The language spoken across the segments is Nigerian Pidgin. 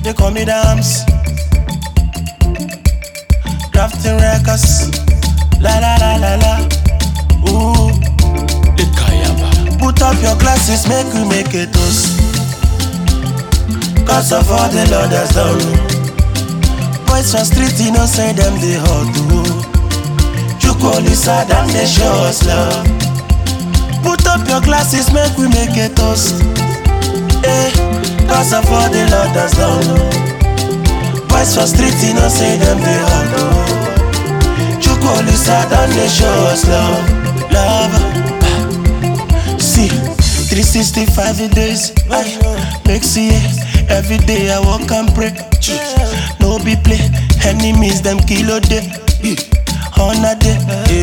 they call me Dams. Crafting records, la la la la la. Ooh, the Kayaba. Put up your glasses, make we make a toast. Cause of all the Lord has done. Boys from street, you know, say them they hot too. You call it sad and they show us love. Put up your glasses, make we make a toast. Eh, cause of all the Lord has done. Boys from street, you know, say them they hot too. You call it sad and they show us love. Love. See, 365 days, I make see it. Every day I walk and pray. No be play, enemies them kilo day. On a day,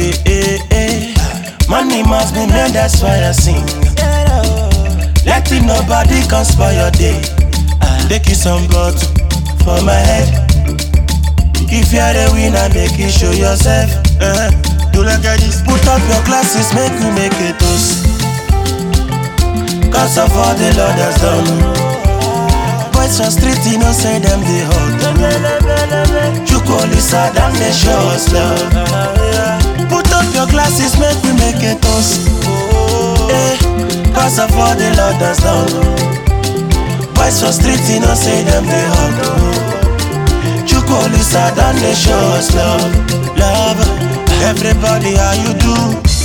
money must be made, that's why I sing. Letting nobody can spoil your day. Take you some blood for my head. If you're the winner, make you show yourself. Do like this. Put up your glasses, make you make a toast. Cause of all the Lord has done. Boys from street, you know, say them they hot. You call it sad and they show us love. Put up your glasses, make we make a toast. Eh, cause of all the Lord has done. Boys from street, you know, say them they hot. You call it sad and they show us love. Love, everybody how you do?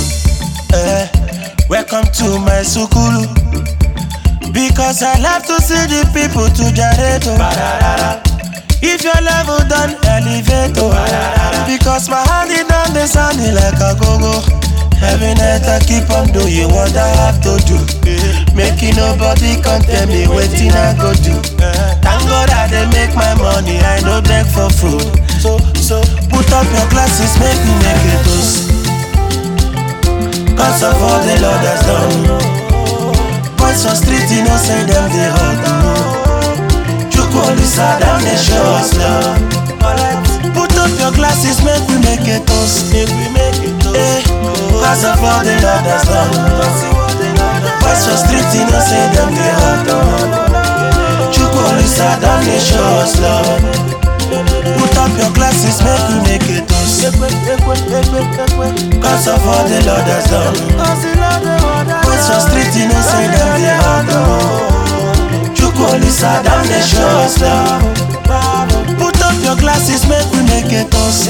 Welcome to my sukulu. Because I love to see the people to Jareto. If your level done, elevator. Because my hand is done, they sounding like a go-go. Every night I keep on doing what I have to do. Making nobody can tell me waiting I go do. Thank God I they make my money, I no beg for food. So put up your glasses, make me make it toast. Cause of all the Lord has done. Boys from street, you know, say them they hot. You call it sad and they show us love. Put up your glasses, make we make a toast. Eh, cause of all the Lord has done. Boys from street, you know, say them they hot. You call it sad and they show us love. Put up your glasses, make we make a toast. Cause of all the Lord has done. Boys from street, you know, say them they hot. You call it sad and they show us love. Put up your glasses, make we make a toast.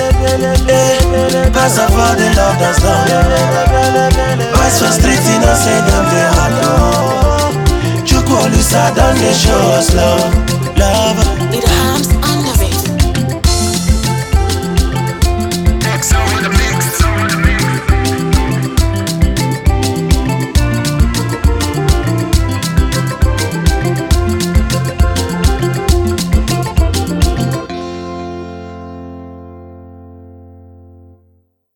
Cause of all the Lord has done. Boys from street, you know, say them they hot. You call it sad and they show us love. Love.